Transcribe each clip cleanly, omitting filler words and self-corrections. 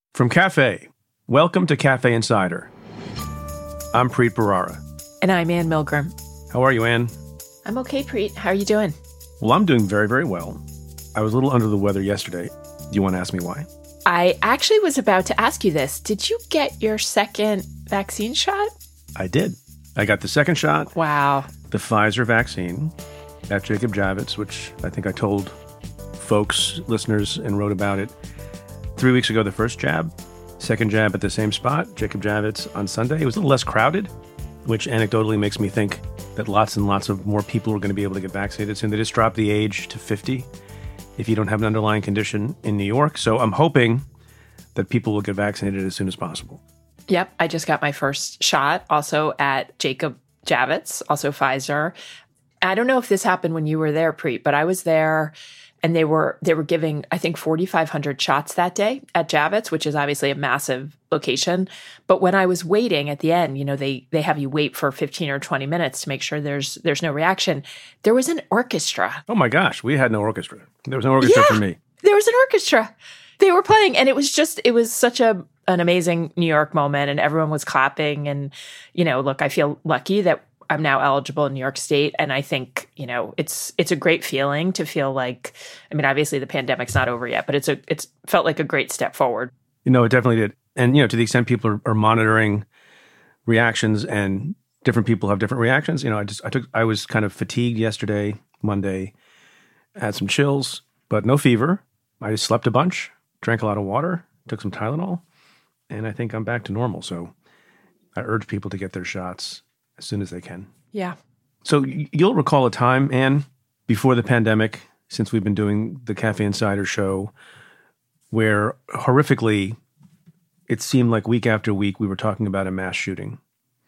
From Cafe, welcome to Cafe Insider. I'm Preet Bharara. And I'm Ann Milgram. How are you, Ann? I'm okay, Preet. How are you doing? Well, I'm doing very, very well. I was a little under the weather yesterday. Do you want to ask me why? I actually was about to ask you this. Did you get your second vaccine shot? I did. I got the second shot. Wow. The Pfizer vaccine at Jacob Javits, which I think I told folks, listeners, and wrote about it 3 weeks ago, the first jab. Second jab at the same spot, Jacob Javits on Sunday. It was a little less crowded, which anecdotally makes me think that lots and lots of more people are going to be able to get vaccinated soon. They just dropped the age to 50 if you don't have an underlying condition in New York. So I'm hoping that people will get vaccinated as soon as possible. Yep. I just got my first shot also at Jacob Javits, also Pfizer. I don't know if this happened when you were there, Preet, but I was there and they were giving, I think, 4,500 shots that day at Javits, which is obviously a massive location. But when I was waiting at the end, you know, they have you wait for 15 or 20 minutes to make sure there's no reaction. There was an orchestra. Oh my gosh, we had no orchestra. There was no orchestra for me. There was an orchestra. They were playing, and it was such an amazing New York moment, and everyone was clapping. And, you know, look, I feel lucky that I'm now eligible in New York State. And I think, you know, it's a great feeling to feel like, I mean, obviously the pandemic's not over yet, but it's felt like a great step forward. You know, it definitely did. And, you know, to the extent people are monitoring reactions and different people have different reactions, you know, I was kind of fatigued yesterday, Monday, had some chills, but no fever. I just slept a bunch, drank a lot of water, took some Tylenol, and I think I'm back to normal. So I urge people to get their shots as soon as they can. Yeah. So you'll recall a time, Ann, before the pandemic, since we've been doing the Cafe Insider show, where horrifically it seemed like week after week we were talking about a mass shooting.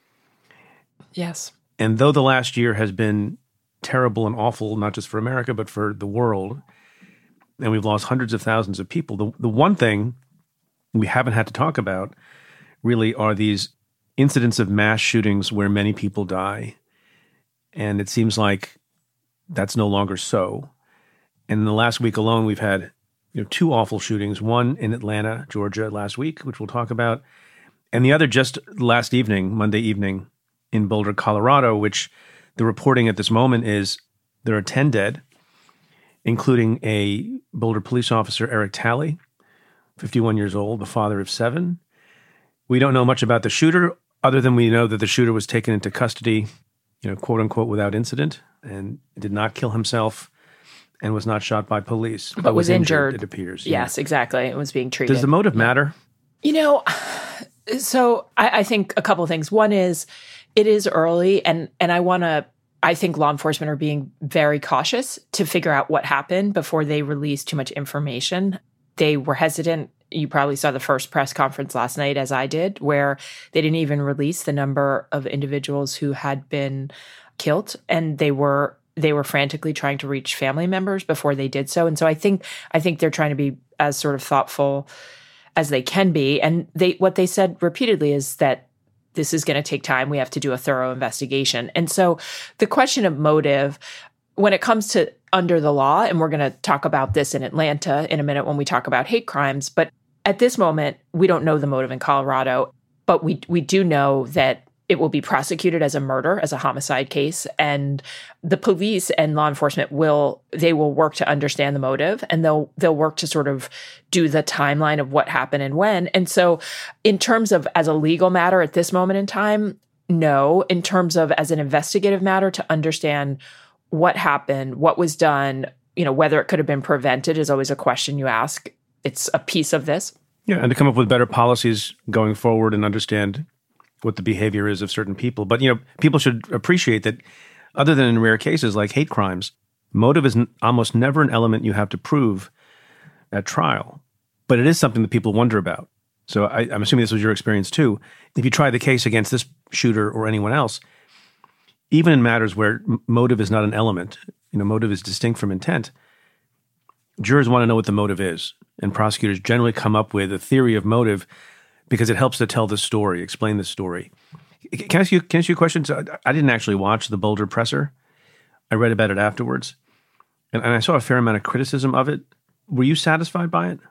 Yes. And though the last year has been terrible and awful, not just for America, but for the world, and we've lost hundreds of thousands of people, the one thing we haven't had to talk about really are these incidents of mass shootings where many people die. And it seems like that's no longer so. And in the last week alone, we've had two awful shootings, one in Atlanta, Georgia last week, which we'll talk about, and the other just last evening, Monday evening, in Boulder, Colorado, which the reporting at this moment is there are 10 dead, including a Boulder police officer, Eric Talley, 51 years old, the father of 7. We don't know much about the shooter, other than we know that the shooter was taken into custody, quote unquote, without incident, and did not kill himself and was not shot by police. But was injured, it appears. Yes, exactly. It was being treated. Does the motive matter? So I think a couple of things. One is it is early, and I think law enforcement are being very cautious to figure out what happened before they release too much information. They were hesitant. You probably saw the first press conference last night, as I did, where they didn't even release the number of individuals who had been killed, and they were frantically trying to reach family members before they did so. And so I think they're trying to be as sort of thoughtful as they can be. And what they said repeatedly is that this is going to take time. We have to do a thorough investigation. And so the question of motive, when it comes to under the law, and we're going to talk about this in Atlanta in a minute when we talk about hate crimes, but at this moment, we don't know the motive in Colorado, but we do know that it will be prosecuted as a murder, as a homicide case, and the police and law enforcement will work to understand the motive, and they'll work to sort of do the timeline of what happened and when. And so in terms of as a legal matter at this moment in time, no. In terms of as an investigative matter to understand what happened, what was done, whether it could have been prevented is always a question you ask. It's a piece of this. Yeah, and to come up with better policies going forward and understand what the behavior is of certain people. But, people should appreciate that other than in rare cases like hate crimes, motive is almost never an element you have to prove at trial. But it is something that people wonder about. So I'm assuming this was your experience too. If you try the case against this shooter or anyone else, even in matters where motive is not an element, motive is distinct from intent, jurors want to know what the motive is. And prosecutors generally come up with a theory of motive because it helps to tell the story, explain the story. Can I ask you a question? So I didn't actually watch the Boulder presser. I read about it afterwards. And I saw a fair amount of criticism of it. Were you satisfied by it?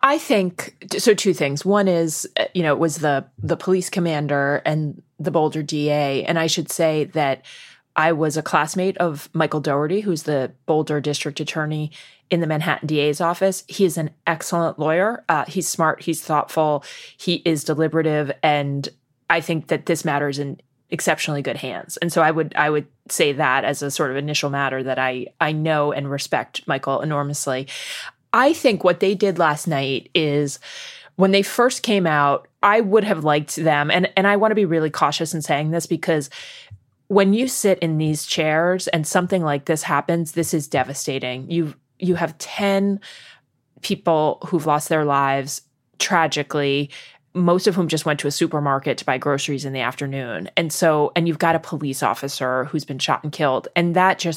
I think so. Two things. One is, it was the police commander and the Boulder DA. And I should say that I was a classmate of Michael Dougherty, who's the Boulder district attorney in the Manhattan DA's office. He is an excellent lawyer. He's smart. He's thoughtful. He is deliberative. And I think that this matter is in exceptionally good hands. And so I would say that as a sort of initial matter that I know and respect Michael enormously. I think what they did last night is when they first came out, I would have liked them. And I want to be really cautious in saying this because when you sit in these chairs and something like this happens, this is devastating. You have 10 people who've lost their lives tragically, most of whom just went to a supermarket to buy groceries in the afternoon. And you've got a police officer who's been shot and killed. And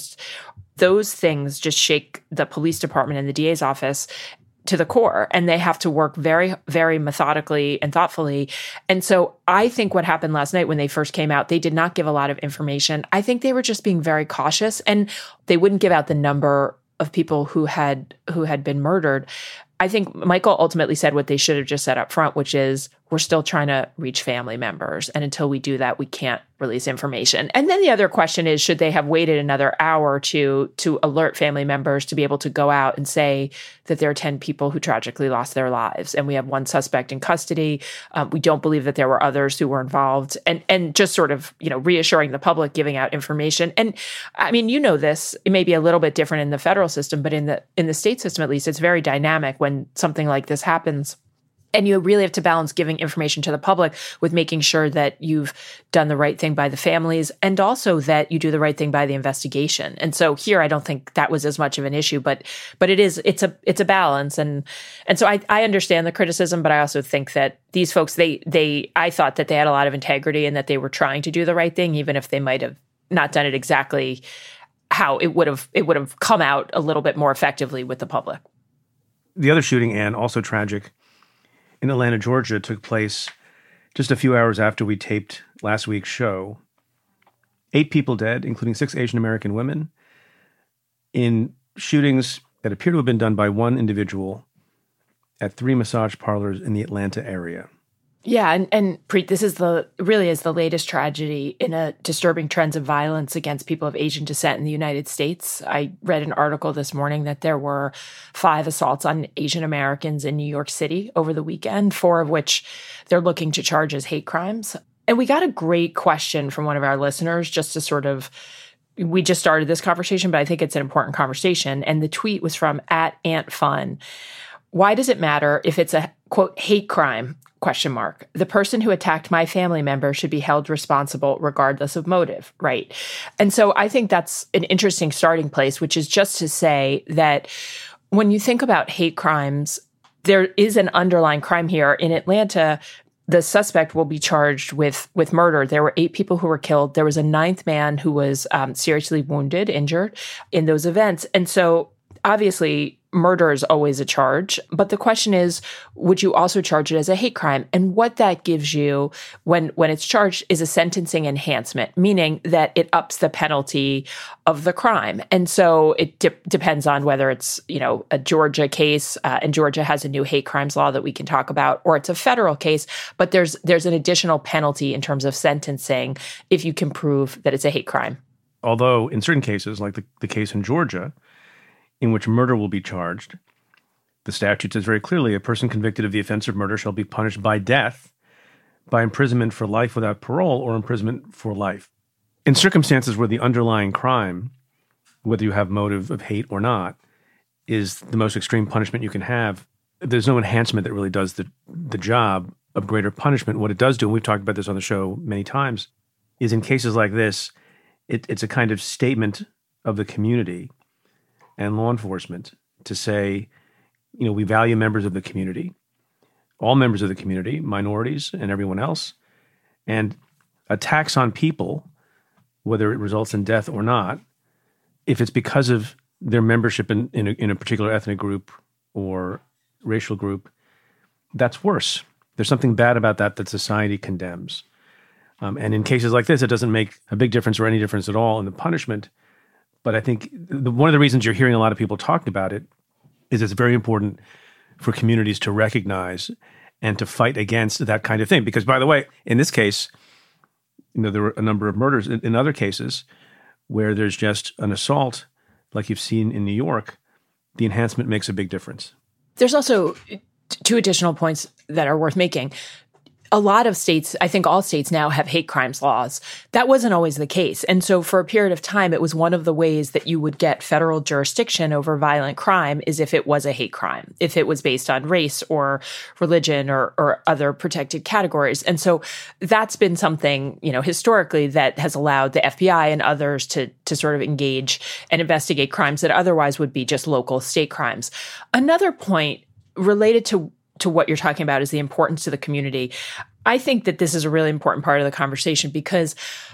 those things just shake the police department and the DA's office to the core, and they have to work very, very methodically and thoughtfully. And so I think what happened last night when they first came out, they did not give a lot of information. I think they were just being very cautious, and they wouldn't give out the number of people who had been murdered. I think Michael ultimately said what they should have just said up front, which is we're still trying to reach family members. And until we do that, we can't release information. And then the other question is, should they have waited another hour to alert family members to be able to go out and say that there are 10 people who tragically lost their lives and we have one suspect in custody. We don't believe that there were others who were involved, and just sort of, reassuring the public, giving out information. And I mean, this, it may be a little bit different in the federal system, but in the state system, at least, it's very dynamic when something like this happens. And you really have to balance giving information to the public with making sure that you've done the right thing by the families and also that you do the right thing by the investigation. And so here, I don't think that was as much of an issue, but it's a balance. And so I understand the criticism, but I also think that these folks, I thought that they had a lot of integrity and that they were trying to do the right thing, even if they might have not done it exactly how it would have come out a little bit more effectively with the public. The other shooting, Anne, also tragic, in Atlanta, Georgia, took place just a few hours after we taped last week's show. 8 people dead, including 6 Asian American women, in shootings that appear to have been done by one individual at 3 massage parlors in the Atlanta area. Yeah, and Preet, this is the latest tragedy in a disturbing trends of violence against people of Asian descent in the United States. I read an article this morning that there were 5 assaults on Asian Americans in New York City over the weekend, 4 of which they're looking to charge as hate crimes. And we got a great question from one of our listeners just to sort of, we just started this conversation, but I think it's an important conversation. And the tweet was from @AntFun. Why does it matter if it's a, quote, hate crime? ? The person who attacked my family member should be held responsible regardless of motive, right? And so I think that's an interesting starting place, which is just to say that when you think about hate crimes, there is an underlying crime here. In Atlanta, the suspect will be charged with murder. There were 8 people who were killed. There was a 9th man who was seriously wounded, injured in those events. And so obviously, murder is always a charge, but the question is, would you also charge it as a hate crime? And what that gives you when it's charged is a sentencing enhancement, meaning that it ups the penalty of the crime. And so it depends on whether it's, a Georgia case, and Georgia has a new hate crimes law that we can talk about, or it's a federal case, but there's an additional penalty in terms of sentencing if you can prove that it's a hate crime. Although in certain cases, like the case in Georgia, in which murder will be charged, the statute says very clearly a person convicted of the offense of murder shall be punished by death, by imprisonment for life without parole, or imprisonment for life. In circumstances where the underlying crime, whether you have motive of hate or not, is the most extreme punishment you can have, there's no enhancement that really does the job of greater punishment. What it does do, and we've talked about this on the show many times, is in cases like this, it's a kind of statement of the community and law enforcement to say, we value members of the community, all members of the community, minorities and everyone else, and attacks on people, whether it results in death or not, if it's because of their membership in a particular ethnic group or racial group, that's worse. There's something bad about that society condemns. And in cases like this, it doesn't make a big difference or any difference at all in the punishment. But I think one of the reasons you're hearing a lot of people talk about it is it's very important for communities to recognize and to fight against that kind of thing. Because, by the way, in this case, there were a number of murders. In other cases where there's just an assault, like you've seen in New York, the enhancement makes a big difference. There's also two additional points that are worth making. A lot of states, I think all states now have hate crimes laws. That wasn't always the case. And so for a period of time, it was one of the ways that you would get federal jurisdiction over violent crime is if it was a hate crime, if it was based on race or religion or other protected categories. And so that's been something, historically that has allowed the FBI and others to sort of engage and investigate crimes that otherwise would be just local state crimes. Another point related to what you're talking about is the importance to the community. I think that this is a really important part of the conversation because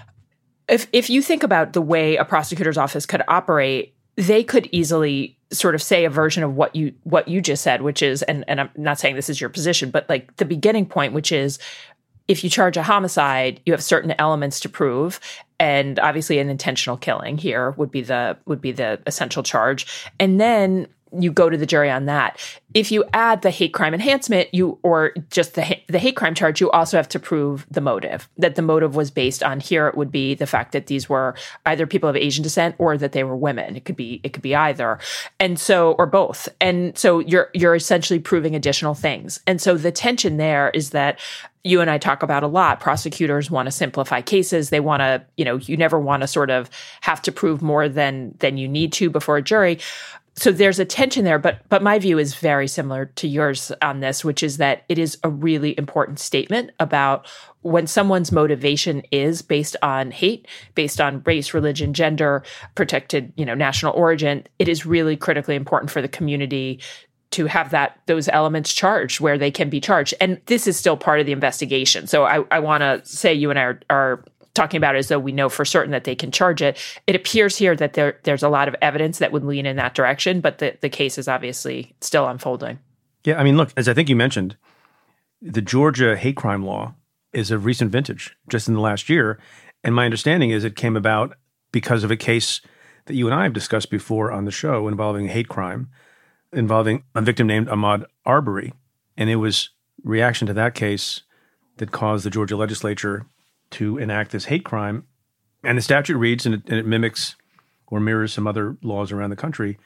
if you think about the way a prosecutor's office could operate, they could easily sort of say a version of what you just said, which is, and I'm not saying this is your position, but like the beginning point, which is if you charge a homicide, you have certain elements to prove. And obviously an intentional killing here would be the essential charge. And then you go to the jury on that. If you add the hate crime enhancement, or just the hate crime charge, you also have to prove the motive, that the motive was based on, here it would be the fact that these were either people of Asian descent or that they were women. It could be either. And so, or both. And so you're essentially proving additional things. And so the tension there is that you and I talk about a lot. Prosecutors want to simplify cases. They want to, you never want to sort of have to prove more than you need to before a jury. So there's a tension there, but my view is very similar to yours on this, which is that it is a really important statement about when someone's motivation is based on hate, based on race, religion, gender, protected, national origin. It is really critically important for the community to have those elements charged where they can be charged. And this is still part of the investigation. So I want to say you and I are talking about it as though we know for certain that they can charge it. It appears here that there's a lot of evidence that would lean in that direction, but the case is obviously still unfolding. Yeah, I mean, look, as I think you mentioned, the Georgia hate crime law is of recent vintage, just in the last year. And my understanding is it came about because of a case that you and I have discussed before on the show involving hate crime, involving a victim named Ahmaud Arbery. And it was reaction to that case that caused the Georgia legislature to enact this hate crime. And the statute reads, and it mimics or mirrors some other laws around the country,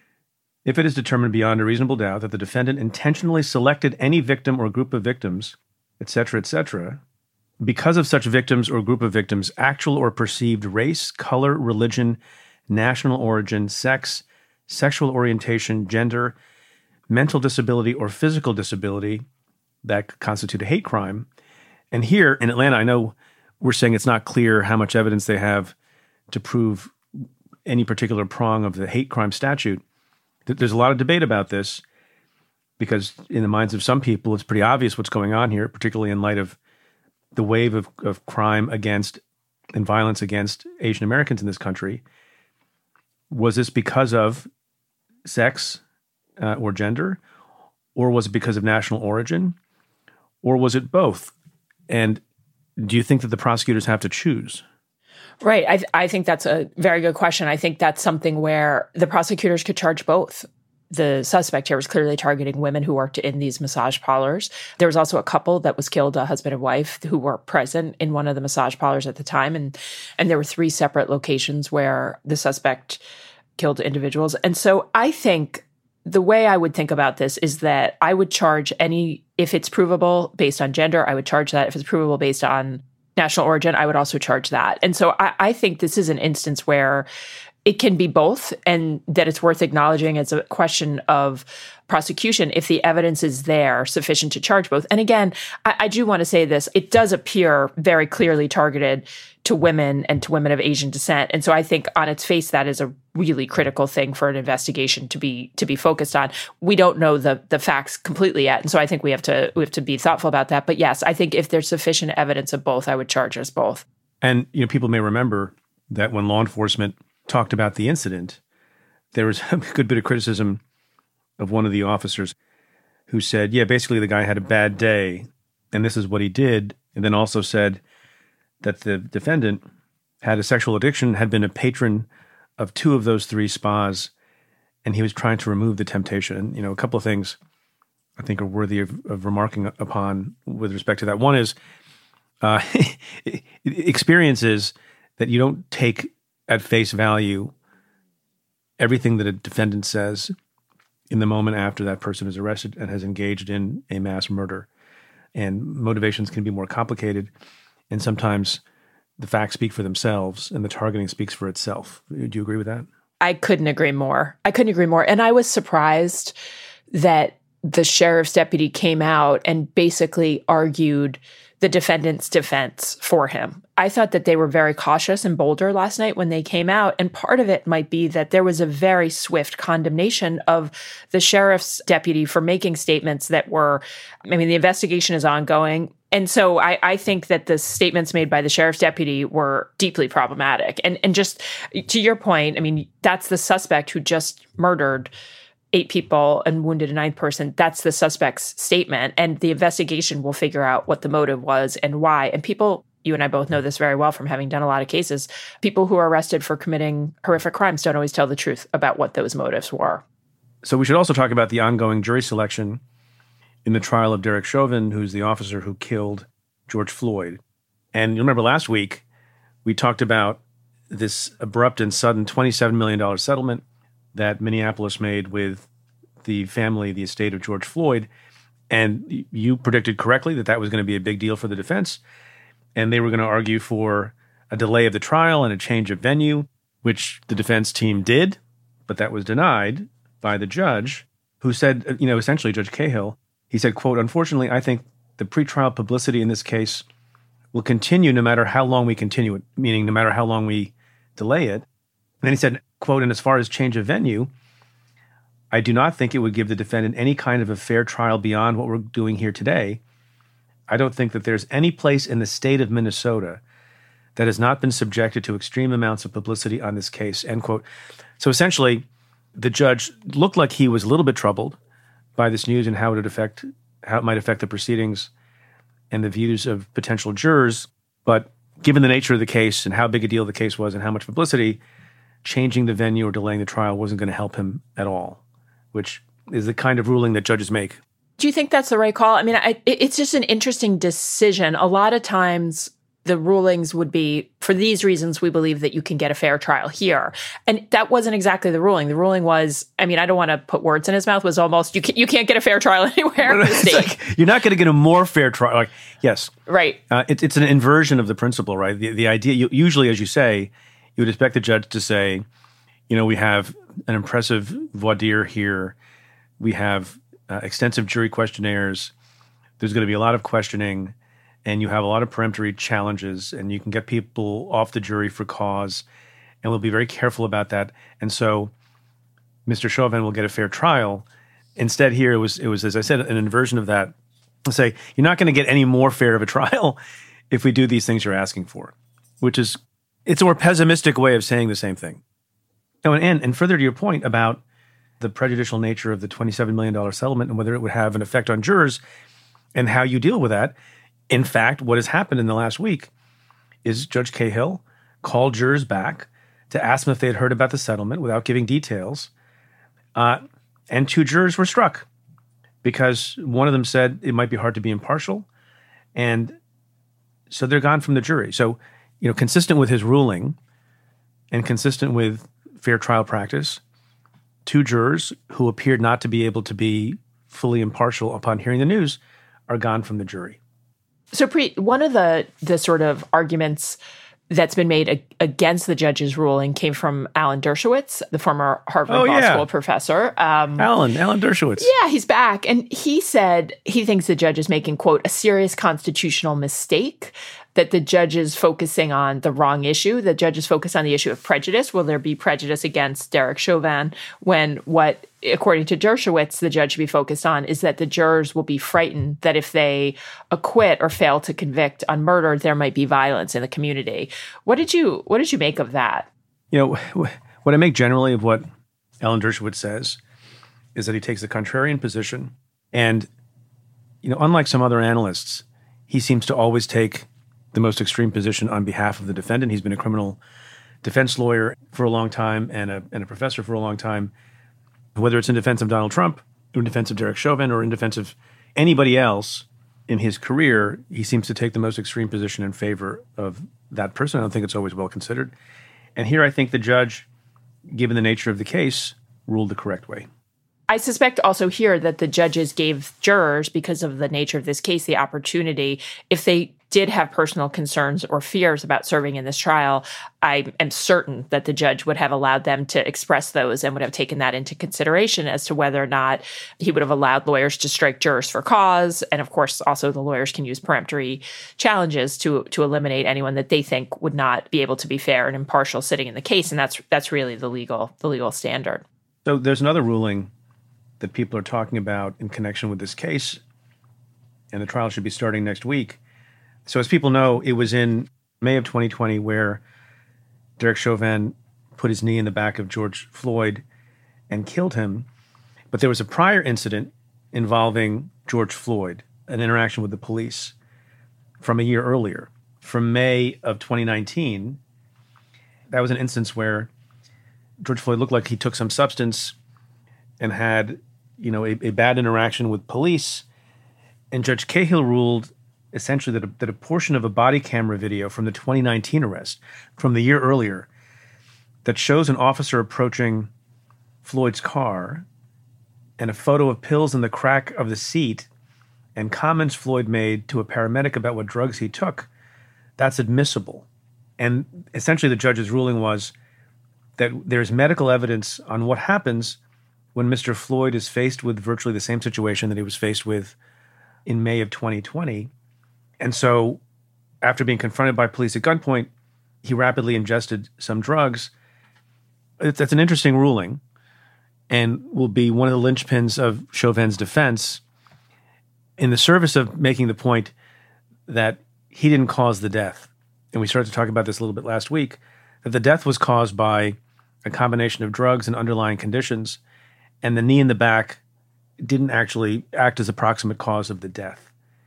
if it is determined beyond a reasonable doubt that the defendant intentionally selected any victim or group of victims, et cetera, because of such victims or group of victims' actual or perceived race, color, religion, national origin, sex, sexual orientation, gender, mental disability, or physical disability that constitute a hate crime. And here in Atlanta, I know we're saying it's not clear how much evidence they have to prove any particular prong of the hate crime statute. There's a lot of debate about this because in the minds of some people, it's pretty obvious what's going on here, particularly in light of the wave of crime against and violence against Asian Americans in this country. Was this because of sex or gender, or was it because of national origin, or was it both? And do you think that the prosecutors have to choose? Right. I think that's a very good question. I think that's something where the prosecutors could charge both. The suspect here was clearly targeting women who worked in these massage parlors. There was also a couple that was killed, a husband and wife, who were present in one of the massage parlors at the time. And there were 3 separate locations where the suspect killed individuals. And so I think the way I would think about this is that I would charge if it's provable based on gender, I would charge that. If it's provable based on national origin, I would also charge that. And so I think this is an instance where it can be both, and that it's worth acknowledging as a question of prosecution if the evidence is there sufficient to charge both. And again, I do want to say this, it does appear very clearly targeted to women and to women of Asian descent. And so I think on its face, that is a really critical thing for an investigation to be focused on. We don't know the facts completely yet. And so I think we have to be thoughtful about that. But yes, I think if there's sufficient evidence of both, I would charge us both. And people may remember that when law enforcement talked about the incident, there was a good bit of criticism of one of the officers who said, yeah, basically the guy had a bad day and this is what he did. And then also said that the defendant had a sexual addiction, had been a patron of 2 of those 3 spas, and he was trying to remove the temptation. And, a couple of things I think are worthy of remarking upon with respect to that. One is experience is that you don't take at face value everything that a defendant says in the moment after that person is arrested and has engaged in a mass murder. And motivations can be more complicated, and sometimes the facts speak for themselves and the targeting speaks for itself. Do you agree with that? I couldn't agree more. And I was surprised that the sheriff's deputy came out and basically argued the defendant's defense for him. I thought that they were very cautious and bolder last night when they came out. And part of it might be that there was a very swift condemnation of the sheriff's deputy for making statements that were, the investigation is ongoing. And so I think that the statements made by the sheriff's deputy were deeply problematic. And just to your point, that's the suspect who just murdered 8 people and wounded a 9th person. That's the suspect's statement. And the investigation will figure out what the motive was and why. And people, you and I both know this very well from having done a lot of cases, people who are arrested for committing horrific crimes don't always tell the truth about what those motives were. So we should also talk about the ongoing jury selection in the trial of Derek Chauvin, who's the officer who killed George Floyd. And you remember last week, we talked about this abrupt and sudden $27 million settlement that Minneapolis made with the family, the estate of George Floyd. And you predicted correctly that that was going to be a big deal for the defense. And they were going to argue for a delay of the trial and a change of venue, which the defense team did, but that was denied by the judge, who said, essentially Judge Cahill, he said, quote, "Unfortunately, I think the pretrial publicity in this case will continue no matter how long we continue it," meaning no matter how long we delay it. And then he said, quote, "And as far as change of venue, I do not think it would give the defendant any kind of a fair trial beyond what we're doing here today. I don't think that there's any place in the state of Minnesota that has not been subjected to extreme amounts of publicity on this case," end quote. So essentially, the judge looked like he was a little bit troubled by this news and how it might affect the proceedings and the views of potential jurors. But given the nature of the case and how big a deal the case was and how much publicity, changing the venue or delaying the trial wasn't going to help him at all, which is the kind of ruling that judges make. Do you think that's the right call? It's just an interesting decision. A lot of times the rulings would be, for these reasons, we believe that you can get a fair trial here. And that wasn't exactly the ruling. The ruling was, I don't want to put words in his mouth, was almost, you can't get a fair trial anywhere in the state. You're not going to get a more fair trial. Yes. Right. It's an inversion of the principle, right? The idea, usually, as you say, you would expect the judge to say, we have an impressive voir dire here. We have extensive jury questionnaires. There's going to be a lot of questioning, and you have a lot of peremptory challenges, and you can get people off the jury for cause, and we'll be very careful about that. And so Mr. Chauvin will get a fair trial. Instead here, it was, as I said, an inversion of that. I'll say, you're not going to get any more fair of a trial if we do these things you're asking for, which is, it's a more pessimistic way of saying the same thing. Oh, and further to your point about the prejudicial nature of the $27 million settlement and whether it would have an effect on jurors and how you deal with that. In fact, what has happened in the last week is Judge Cahill called jurors back to ask them if they had heard about the settlement without giving details. And 2 jurors were struck because one of them said it might be hard to be impartial. And so they're gone from the jury. So, consistent with his ruling and consistent with fair trial practice, 2 jurors who appeared not to be able to be fully impartial upon hearing the news are gone from the jury. So, Preet, one of the sort of arguments that's been made against the judge's ruling came from Alan Dershowitz, the former Harvard Law School professor. Alan Dershowitz. Yeah, he's back. And he said he thinks the judge is making, quote, a serious constitutional mistake, that the judge is focusing on the wrong issue. The judge is focused on the issue of prejudice. Will there be prejudice against Derek Chauvin when what, according to Dershowitz, the judge should be focused on is that the jurors will be frightened that if they acquit or fail to convict on murder, there might be violence in the community. What did you make of that? What I make generally of what Alan Dershowitz says is that he takes the contrarian position. And, unlike some other analysts, he seems to always take the most extreme position on behalf of the defendant. He's been a criminal defense lawyer for a long time and a professor for a long time. Whether it's in defense of Donald Trump in defense of Derek Chauvin or in defense of anybody else in his career, he seems to take the most extreme position in favor of that person. I don't think it's always well considered. And here I think the judge, given the nature of the case, ruled the correct way. I suspect also here that the judges gave jurors, because of the nature of this case, the opportunity, if they did have personal concerns or fears about serving in this trial, I am certain that the judge would have allowed them to express those and would have taken that into consideration as to whether or not he would have allowed lawyers to strike jurors for cause. And of course, also the lawyers can use peremptory challenges to eliminate anyone that they think would not be able to be fair and impartial sitting in the case. And that's really the legal standard. So there's another ruling that people are talking about in connection with this case, and the trial should be starting next week. So as people know, it was in May of 2020 where Derek Chauvin put his knee in the back of George Floyd and killed him. But there was a prior incident involving George Floyd, an interaction with the police from a year earlier, from May of 2019. That was an instance where George Floyd looked like he took some substance and had, a bad interaction with police. And Judge Cahill ruled essentially that a portion of a body camera video from the 2019 arrest, from the year earlier, that shows an officer approaching Floyd's car and a photo of pills in the crack of the seat and comments Floyd made to a paramedic about what drugs he took, that's admissible. And essentially the judge's ruling was that there's medical evidence on what happens when Mr. Floyd is faced with virtually the same situation that he was faced with in May of 2020. And so after being confronted by police at gunpoint, he rapidly ingested some drugs. That's an interesting ruling and will be one of the linchpins of Chauvin's defense in the service of making the point that he didn't cause the death. And we started to talk about this a little bit last week, that the death was caused by a combination of drugs and underlying conditions, and the knee in the back didn't actually act as a proximate cause of the death.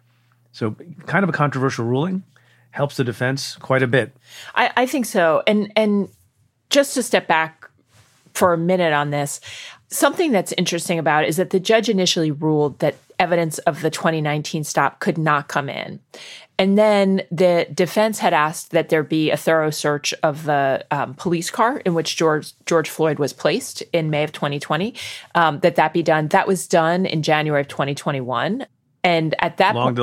So kind of a controversial ruling, helps the defense quite a bit. I think so. And just to step back for a minute on this, something that's interesting about it is that the judge initially ruled that evidence of the 2019 stop could not come in. And then the defense had asked that there be a thorough search of the police car in which George Floyd was placed in May of 2020, that be done. That was done in January of 2021. And at that long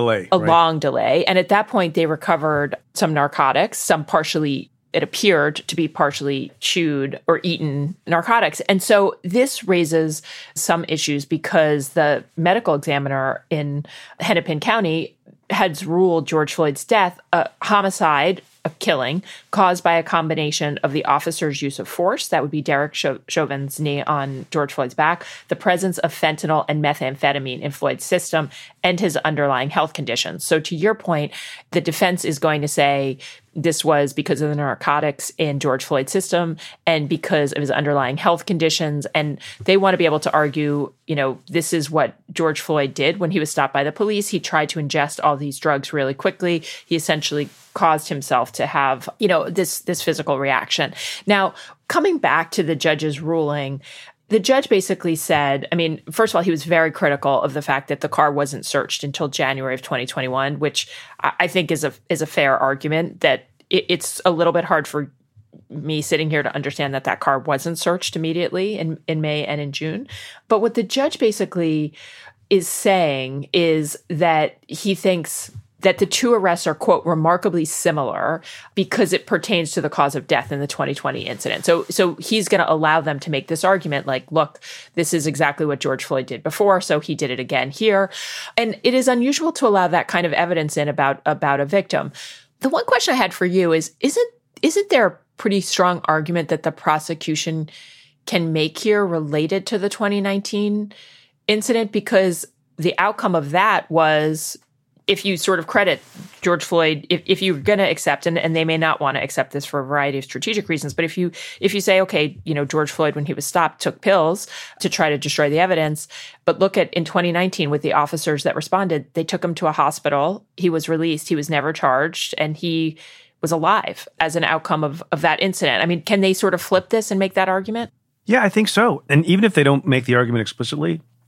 delay. And at that point, they recovered some narcotics, some partially, it appeared to be partially chewed or eaten narcotics. And so this raises some issues because the medical examiner in Hennepin County had ruled George Floyd's death a homicide, a killing, caused by a combination of the officer's use of force, that would be Derek Chauvin's knee on George Floyd's back, the presence of fentanyl and methamphetamine in Floyd's system, and his underlying health conditions. So to your point, the defense is going to say this was because of the narcotics in George Floyd's system and because of his underlying health conditions. And they want to be able to argue, this is what George Floyd did when he was stopped by the police. He tried to ingest all these drugs really quickly. He essentially caused himself to have, this physical reaction. Now, coming back to the judge's ruling, the judge basically said, first of all, he was very critical of the fact that the car wasn't searched until January of 2021, which I think is a fair argument, that it's a little bit hard for me sitting here to understand that car wasn't searched immediately in May and in June. But what the judge basically is saying is that he thinks that the two arrests are, quote, remarkably similar because it pertains to the cause of death in the 2020 incident. So he's going to allow them to make this argument like, look, this is exactly what George Floyd did before, so he did it again here. And it is unusual to allow that kind of evidence in about a victim. The one question I had for you is, isn't there a pretty strong argument that the prosecution can make here related to the 2019 incident? Because the outcome of that was, if you sort of credit George Floyd, if you're going to accept, and they may not want to accept this for a variety of strategic reasons, but if you say, okay, George Floyd, when he was stopped, took pills to try to destroy the evidence, but look at in 2019 with the officers that responded, they took him to a hospital, he was released, he was never charged, and he was alive as an outcome of that incident. Can they sort of flip this and make that argument? Yeah, I think so. And even if they don't make the argument explicitly,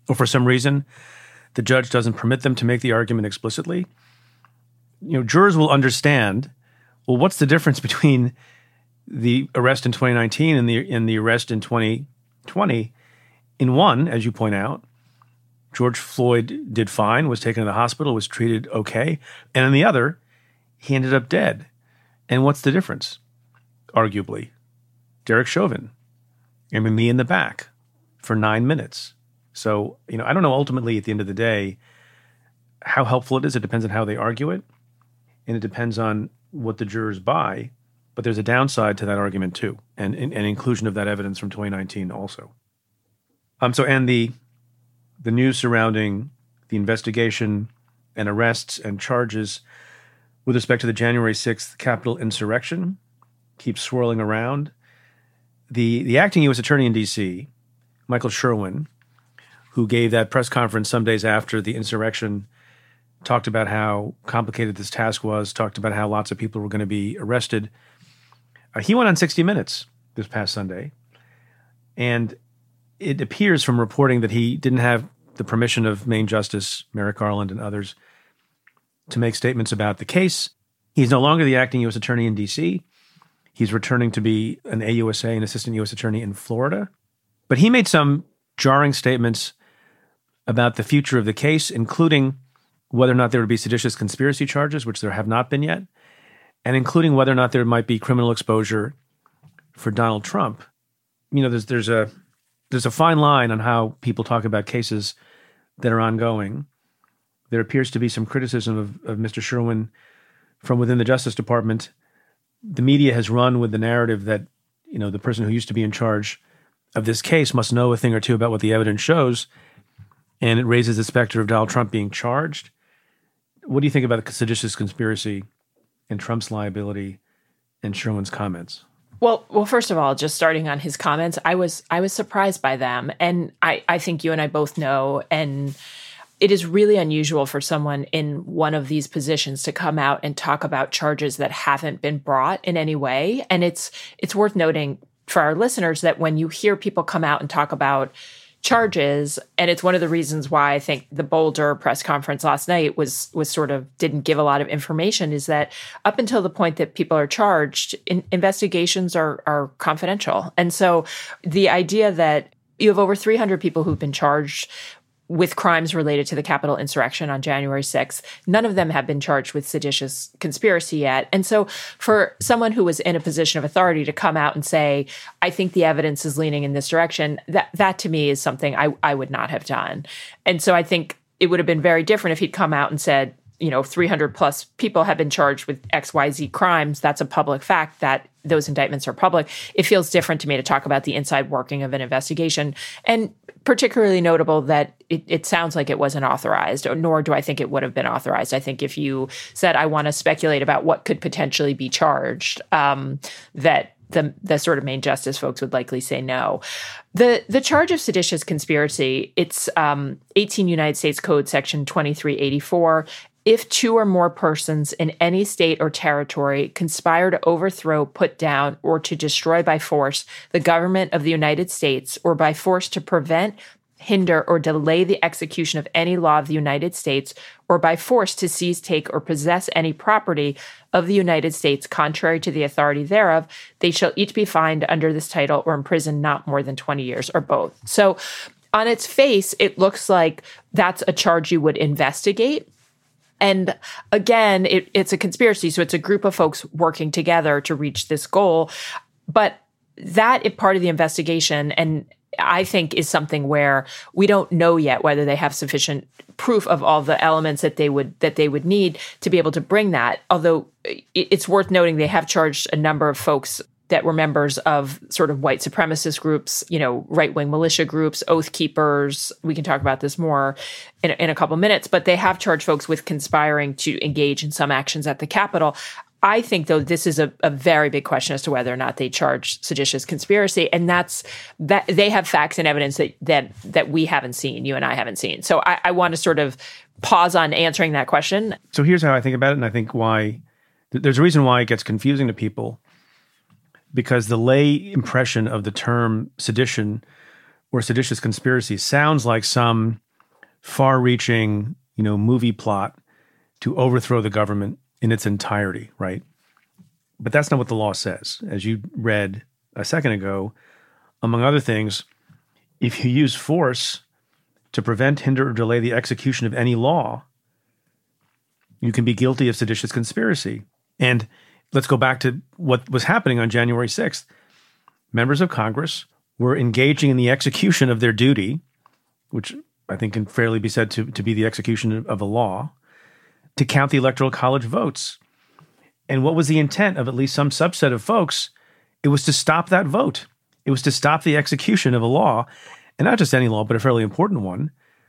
or for some reason the judge doesn't permit them to make the argument explicitly, jurors will understand, well, what's the difference between the arrest in 2019 and the arrest in 2020? In one, as you point out, George Floyd did fine, was taken to the hospital, was treated okay. And in the other, he ended up dead. And what's the difference? Arguably, Derek Chauvin, me in the back for 9 minutes. So, I don't know ultimately at the end of the day how helpful it is. It depends on how they argue it. And it depends on what the jurors buy. But there's a downside to that argument too, and inclusion of that evidence from 2019 also. And the news surrounding the investigation and arrests and charges with respect to the January 6th Capitol insurrection keeps swirling around. The acting U.S. Attorney in D.C., Michael Sherwin, who gave that press conference some days after the insurrection, talked about how complicated this task was, talked about how lots of people were going to be arrested. He went on 60 Minutes this past Sunday, and it appears from reporting that he didn't have the permission of Maine Justice Merrick Garland and others to make statements about the case. He's no longer the acting U.S. Attorney in D.C. He's returning to be an AUSA, an Assistant U.S. Attorney in Florida. But he made some jarring statements about the future of the case, including whether or not there would be seditious conspiracy charges, which there have not been yet, and including whether or not there might be criminal exposure for Donald Trump. There's a fine line on how people talk about cases that are ongoing. There appears to be some criticism of Mr. Sherwin from within the Justice Department. The media has run with the narrative that, the person who used to be in charge of this case must know a thing or two about what the evidence shows, and it raises the specter of Donald Trump being charged. What do you think about the seditious conspiracy and Trump's liability and Sherwin's comments? Well, first of all, just starting on his comments, I was surprised by them. And I think you and I both know, and it is really unusual for someone in one of these positions to come out and talk about charges that haven't been brought in any way. And it's worth noting for our listeners that when you hear people come out and talk about charges, and it's one of the reasons why I think the Boulder press conference last night was sort of didn't give a lot of information, is that up until the point that people are charged, investigations are confidential. And so the idea that you have over 300 people who've been charged with crimes related to the Capitol insurrection on January 6th. None of them have been charged with seditious conspiracy yet. And so for someone who was in a position of authority to come out and say, I think the evidence is leaning in this direction, that to me is something I would not have done. And so I think it would have been very different if he'd come out and said, 300 plus people have been charged with XYZ crimes. That's a public fact that those indictments are public. It feels different to me to talk about the inside working of an investigation. And particularly notable that it sounds like it wasn't authorized, nor do I think it would have been authorized. I think if you said, I want to speculate about what could potentially be charged, that the sort of Maine Justice folks would likely say no. The charge of seditious conspiracy, it's 18 United States Code Section 2384. If two or more persons in any state or territory conspire to overthrow, put down, or to destroy by force the government of the United States, or by force to prevent, hinder, or delay the execution of any law of the United States, or by force to seize, take, or possess any property of the United States contrary to the authority thereof, they shall each be fined under this title or imprisoned not more than 20 years, or both. So on its face, it looks like that's a charge you would investigate. And again, it's a conspiracy. So it's a group of folks working together to reach this goal. But that is part of the investigation. And I think is something where we don't know yet whether they have sufficient proof of all the elements that they would need to be able to bring that. Although it's worth noting they have charged a number of folks that were members of sort of white supremacist groups, right-wing militia groups, Oath Keepers. We can talk about this more in a couple minutes, but they have charged folks with conspiring to engage in some actions at the Capitol. I think, though, this is a very big question as to whether or not they charge seditious conspiracy, and that they have facts and evidence that we haven't seen, you and I haven't seen. So I want to sort of pause on answering that question. So here's how I think about it, and I think why there's a reason why it gets confusing to people, because the lay impression of the term sedition or seditious conspiracy sounds like some far-reaching, movie plot to overthrow the government in its entirety, right? But that's not what the law says. As you read a second ago, among other things, if you use force to prevent, hinder, or delay the execution of any law, you can be guilty of seditious conspiracy. And let's go back to what was happening on January 6th. Members of Congress were engaging in the execution of their duty, which I think can fairly be said to be the execution of a law, to count the Electoral College votes. And what was the intent of at least some subset of folks? It was to stop that vote. It was to stop the execution of a law, and not just any law, but a fairly important one,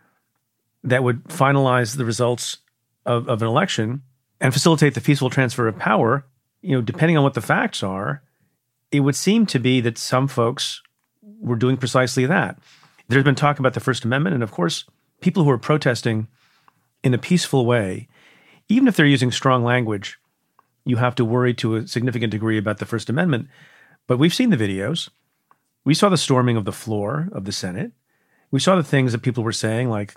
that would finalize the results of an election and facilitate the peaceful transfer of power. Depending on what the facts are, it would seem to be that some folks were doing precisely that. There's been talk about the First Amendment, and of course, people who are protesting in a peaceful way, even if they're using strong language, you have to worry to a significant degree about the First Amendment. But we've seen the videos. We saw the storming of the floor of the Senate. We saw the things that people were saying, like,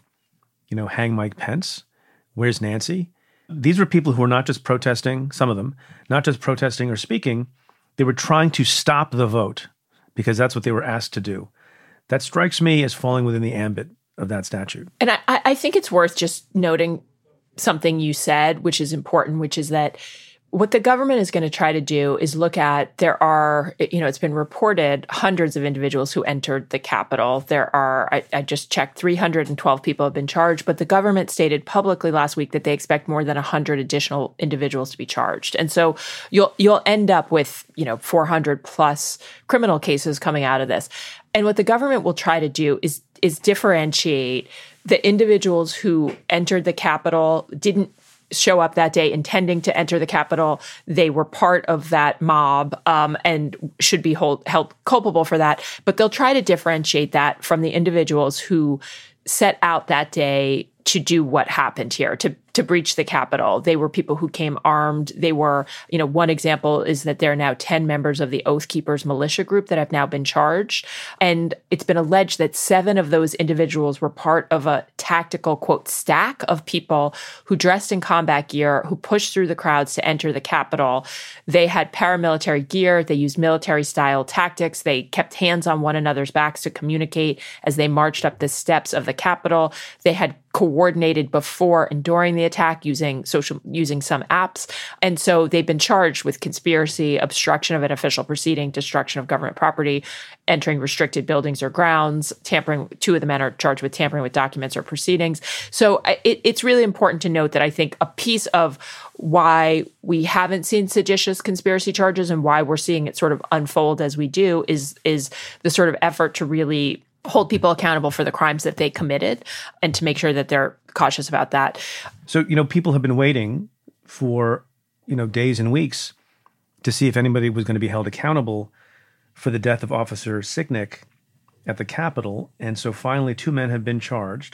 hang Mike Pence. Where's Nancy? These were people who were not just protesting, some of them, not just protesting or speaking. They were trying to stop the vote because that's what they were asked to do. That strikes me as falling within the ambit of that statute. And I think it's worth just noting something you said, which is important, which is that what the government is going to try to do is look at, there are, it's been reported hundreds of individuals who entered the Capitol. There are, I just checked, 312 people have been charged, but the government stated publicly last week that they expect more than 100 additional individuals to be charged. And so you'll end up with, 400 plus criminal cases coming out of this. And what the government will try to do is differentiate the individuals who entered the Capitol, didn't show up that day intending to enter the Capitol. They were part of that mob and should be held culpable for that. But they'll try to differentiate that from the individuals who set out that day to do what happened here, to breach the Capitol. They were people who came armed. They were, one example is that there are now 10 members of the Oath Keepers militia group that have now been charged. And it's been alleged that 7 of those individuals were part of a tactical, quote, stack of people who dressed in combat gear, who pushed through the crowds to enter the Capitol. They had paramilitary gear. They used military-style tactics. They kept hands on one another's backs to communicate as they marched up the steps of the Capitol. They had coordinated before and during the attack using some apps. And so they've been charged with conspiracy, obstruction of an official proceeding, destruction of government property, entering restricted buildings or grounds, tampering. 2 of the men are charged with tampering with documents or proceedings. So it's really important to note that I think a piece of why we haven't seen seditious conspiracy charges and why we're seeing it sort of unfold as we do is the sort of effort to really hold people accountable for the crimes that they committed and to make sure that they're cautious about that. So, people have been waiting for, days and weeks to see if anybody was going to be held accountable for the death of Officer Sicknick at the Capitol. And so finally 2 men have been charged,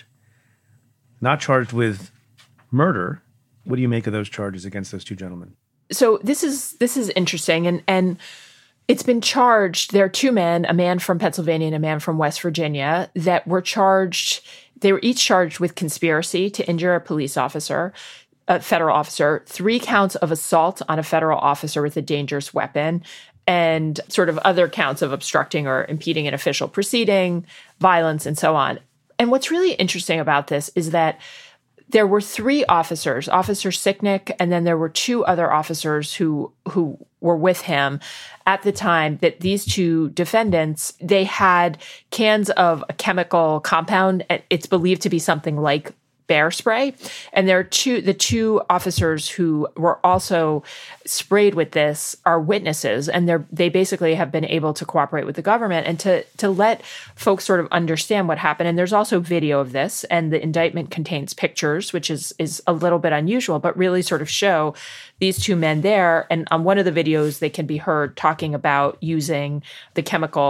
not charged with murder. What do you make of those charges against those 2 gentlemen? So this is interesting. And it's been charged. There are 2 men, a man from Pennsylvania and a man from West Virginia, that were charged. They were each charged with conspiracy to injure a police officer, a federal officer, 3 counts of assault on a federal officer with a dangerous weapon, and sort of other counts of obstructing or impeding an official proceeding, violence, and so on. And what's really interesting about this is that there were 3 officers, Officer Sicknick, and then there were 2 other officers who were with him at the time that these 2 defendants, they had cans of a chemical compound. It's believed to be something like bear spray. And there are the 2 officers who were also sprayed with this are witnesses. And they basically have been able to cooperate with the government and to let folks sort of understand what happened. And there's also video of this. And the indictment contains pictures, which is a little bit unusual, but really sort of show these 2 men there. And on one of the videos, they can be heard talking about using the chemical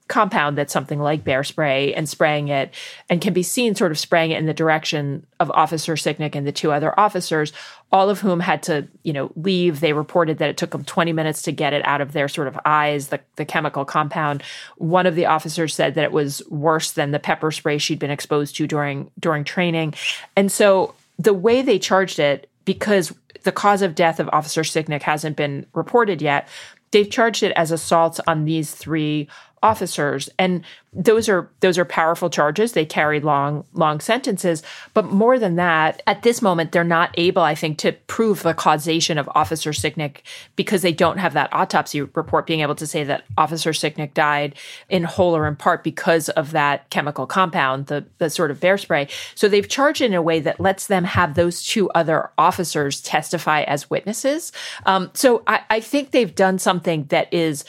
compound that's something like bear spray and spraying it, and can be seen sort of spraying it in the direction of Officer Sicknick and the two other officers, all of whom had to, leave. They reported that it took them 20 minutes to get it out of their sort of eyes, the chemical compound. One of the officers said that it was worse than the pepper spray she'd been exposed to during training. And so the way they charged it, because the cause of death of Officer Sicknick hasn't been reported yet, they've charged it as assaults on these three officers. And those are powerful charges. They carry long sentences. But more than that, at this moment, they're not able, I think, to prove the causation of Officer Sicknick because they don't have that autopsy report being able to say that Officer Sicknick died in whole or in part because of that chemical compound, the sort of bear spray. So they've charged it in a way that lets them have those two other officers testify as witnesses. So I think they've done something that is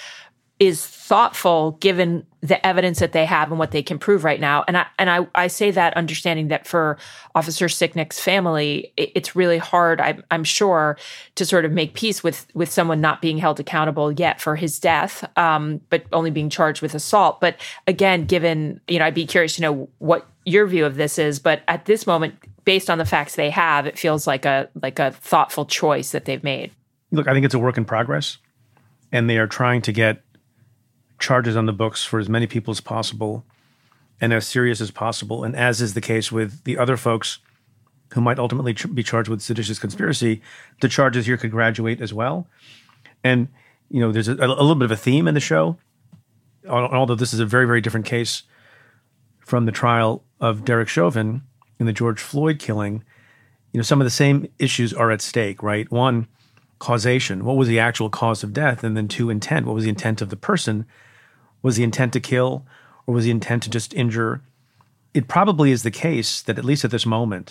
thoughtful given the evidence that they have and what they can prove right now. And I say that understanding that for Officer Sicknick's family, it's really hard, I'm sure, to sort of make peace with someone not being held accountable yet for his death, but only being charged with assault. But again, given, I'd be curious to know what your view of this is. But at this moment, based on the facts they have, it feels like a thoughtful choice that they've made. Look, I think it's a work in progress, and they are trying to get charges on the books for as many people as possible and as serious as possible. And as is the case with the other folks who might ultimately be charged with seditious conspiracy, the charges here could graduate as well. And, there's a little bit of a theme in the show, although this is a very, very different case from the trial of Derek Chauvin in the George Floyd killing. Some of the same issues are at stake, right? One, causation. What was the actual cause of death? And then two, intent. What was the intent of the person? Was the intent to kill, or was the intent to just injure? It probably is the case that, at least at this moment,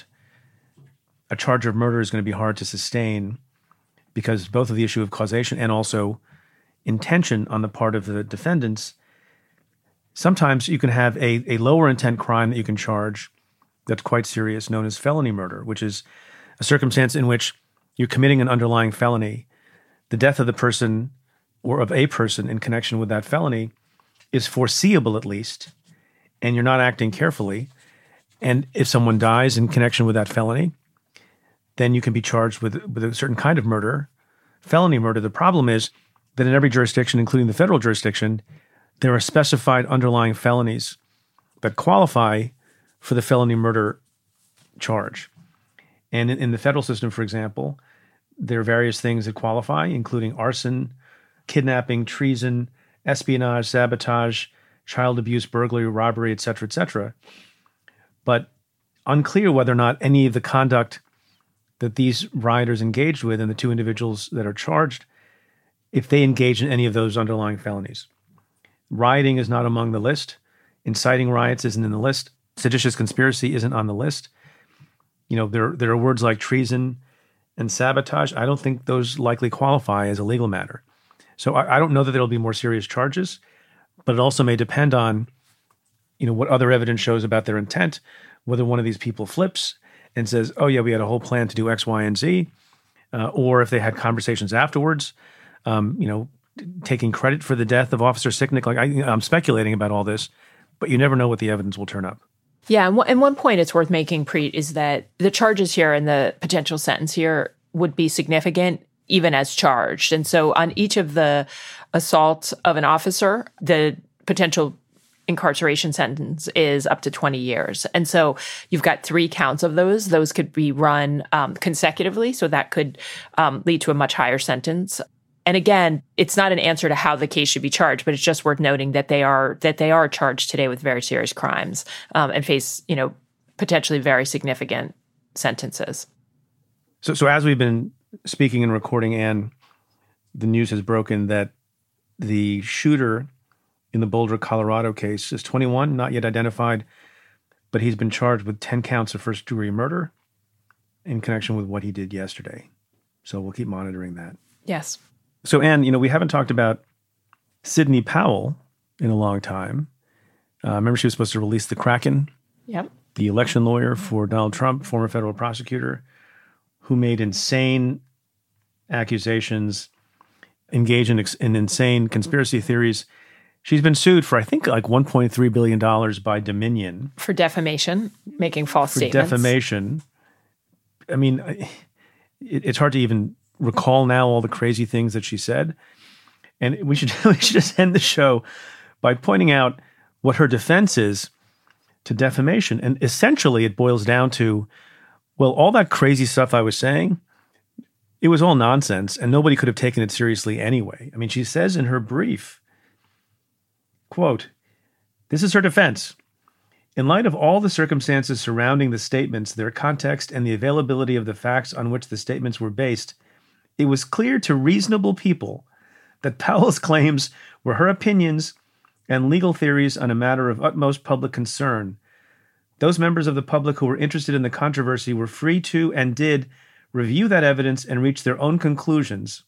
a charge of murder is going to be hard to sustain because both of the issue of causation and also intention on the part of the defendants. Sometimes you can have a lower intent crime that you can charge that's quite serious, known as felony murder, which is a circumstance in which you're committing an underlying felony. The death of the person or of a person in connection with that felony is foreseeable, at least, and you're not acting carefully. And if someone dies in connection with that felony, then you can be charged with a certain kind of murder, felony murder. The problem is that in every jurisdiction, including the federal jurisdiction, there are specified underlying felonies that qualify for the felony murder charge. And in the federal system, for example, there are various things that qualify, including arson, kidnapping, treason, espionage, sabotage, child abuse, burglary, robbery, et cetera, but unclear whether or not any of the conduct that these rioters engaged with and the two individuals that are charged, if they engage in any of those underlying felonies. Rioting is not among the list. Inciting riots isn't in the list. Seditious conspiracy isn't on the list. There are words like treason and sabotage. I don't think those likely qualify as a legal matter. So I don't know that there will be more serious charges, but it also may depend on, what other evidence shows about their intent, whether one of these people flips and says, oh yeah, we had a whole plan to do X, Y, and Z, or if they had conversations afterwards, taking credit for the death of Officer Sicknick. I'm speculating about all this, but you never know what the evidence will turn up. Yeah, and one point it's worth making, Preet, is that the charges here and the potential sentence here would be significant even as charged. And so on each of the assaults of an officer, the potential incarceration sentence is up to 20 years. And so you've got 3 counts of those. Those could be run consecutively, so that could lead to a much higher sentence. And again, it's not an answer to how the case should be charged, but it's just worth noting that they are charged today with very serious crimes and face, potentially very significant sentences. So as we've been speaking and recording, Anne, the news has broken that the shooter in the Boulder, Colorado case is 21, not yet identified, but he's been charged with 10 counts of first-degree murder in connection with what he did yesterday. So we'll keep monitoring that. Yes. So, Anne, we haven't talked about Sidney Powell in a long time. Remember, she was supposed to release the Kraken? Yep. The election lawyer for Donald Trump, former federal prosecutor, who made insane accusations, engaged in insane conspiracy theories. She's been sued for, I think, like $1.3 billion by Dominion. For defamation, making false for statements. Defamation. I mean, it's hard to even recall now all the crazy things that she said. And we should just end the show by pointing out what her defense is to defamation. And essentially, it boils down to, well, all that crazy stuff I was saying, it was all nonsense, and nobody could have taken it seriously anyway. I mean, she says in her brief, quote, this is her defense. In light of all the circumstances surrounding the statements, their context, and the availability of the facts on which the statements were based, it was clear to reasonable people that Powell's claims were her opinions and legal theories on a matter of utmost public concern. Those members of the public who were interested in the controversy were free to and did review that evidence and reach their own conclusions,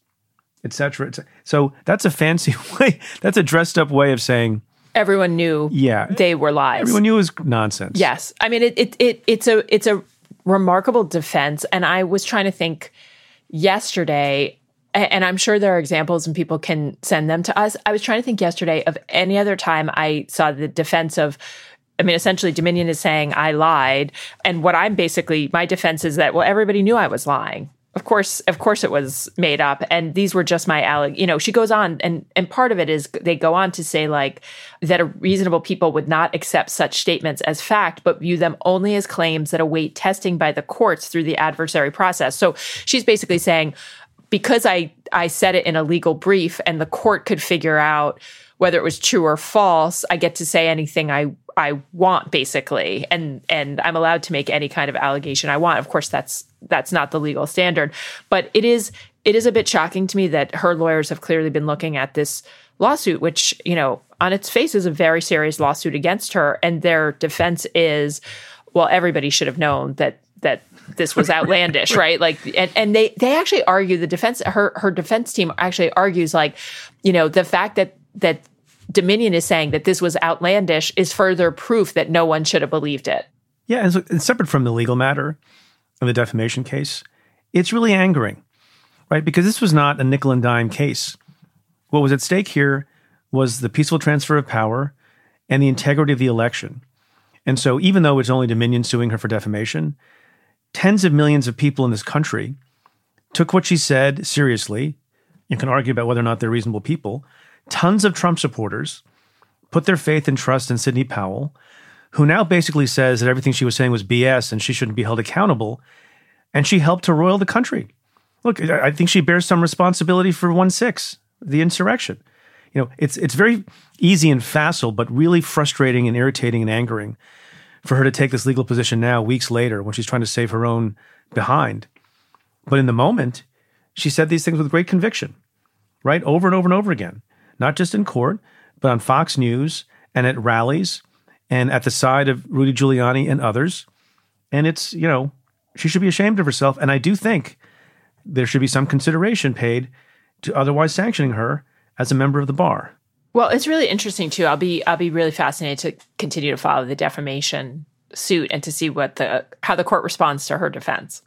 etc. So that's a fancy way. That's a dressed up way of saying everyone knew they were lies. Everyone knew it was nonsense. Yes. I mean, it's a remarkable defense. And I was trying to think yesterday, and I'm sure there are examples and people can send them to us. I was trying to think yesterday of any other time I saw the defense of, I mean, essentially Dominion is saying I lied. And what I'm basically, my defense is that, well, everybody knew I was lying. Of course it was made up. And these were just my, she goes on and part of it is they go on to say like that a reasonable people would not accept such statements as fact, but view them only as claims that await testing by the courts through the adversary process. So she's basically saying, because I said it in a legal brief and the court could figure out whether it was true or false, I get to say anything I want, basically, and I'm allowed to make any kind of allegation I want. Of course, that's not the legal standard, but it is a bit shocking to me that her lawyers have clearly been looking at this lawsuit, which, on its face is a very serious lawsuit against her, and their defense is, well, everybody should have known that this was outlandish, right? Like, and they actually argue, the defense, her defense team actually argues, like, the fact that Dominion is saying that this was outlandish is further proof that no one should have believed it. Yeah, and so, separate from the legal matter of the defamation case, it's really angering, right? Because this was not a nickel and dime case. What was at stake here was the peaceful transfer of power and the integrity of the election. And so even though it's only Dominion suing her for defamation, tens of millions of people in this country took what she said seriously. You can argue about whether or not they're reasonable people. Tons of Trump supporters put their faith and trust in Sidney Powell, who now basically says that everything she was saying was BS and she shouldn't be held accountable. And she helped to roil the country. Look, I think she bears some responsibility for 1/6, the insurrection. It's very easy and facile, but really frustrating and irritating and angering for her to take this legal position now, weeks later, when she's trying to save her own behind. But in the moment, she said these things with great conviction, right? Over and over and over again. Not just in court, but on Fox News and at rallies and at the side of Rudy Giuliani and others. And it's, she should be ashamed of herself. And I do think there should be some consideration paid to otherwise sanctioning her as a member of the bar. Well, it's really interesting too. I'll be really fascinated to continue to follow the defamation suit and to see how the court responds to her defense.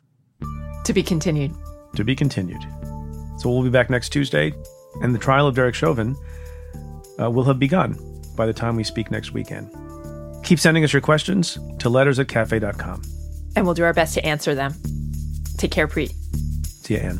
To be continued. To be continued. So we'll be back next Tuesday, and the trial of Derek Chauvin will have begun by the time we speak next weekend. Keep sending us your questions to letters@cafe.com. And we'll do our best to answer them. Take care, Preet. See you, Ann.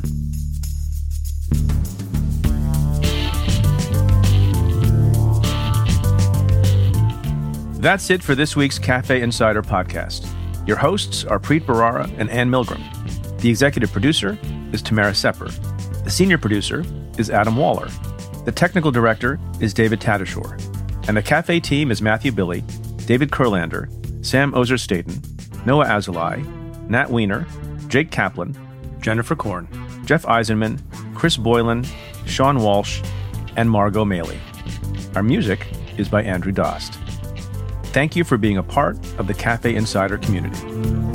That's it for this week's Cafe Insider podcast. Your hosts are Preet Bharara and Ann Milgram. The executive producer is Tamara Sepper. The senior producer is Adam Waller. The technical director is David Tatasciore. And the Cafe team is Matthew Billy, David Kurlander, Sam Ozer-Staten, Noah Azulai, Nat Weiner, Jake Kaplan, Jennifer Korn, Jeff Eisenman, Chris Boylan, Sean Walsh, and Margot Maley. Our music is by Andrew Dost. Thank you for being a part of the Cafe Insider community.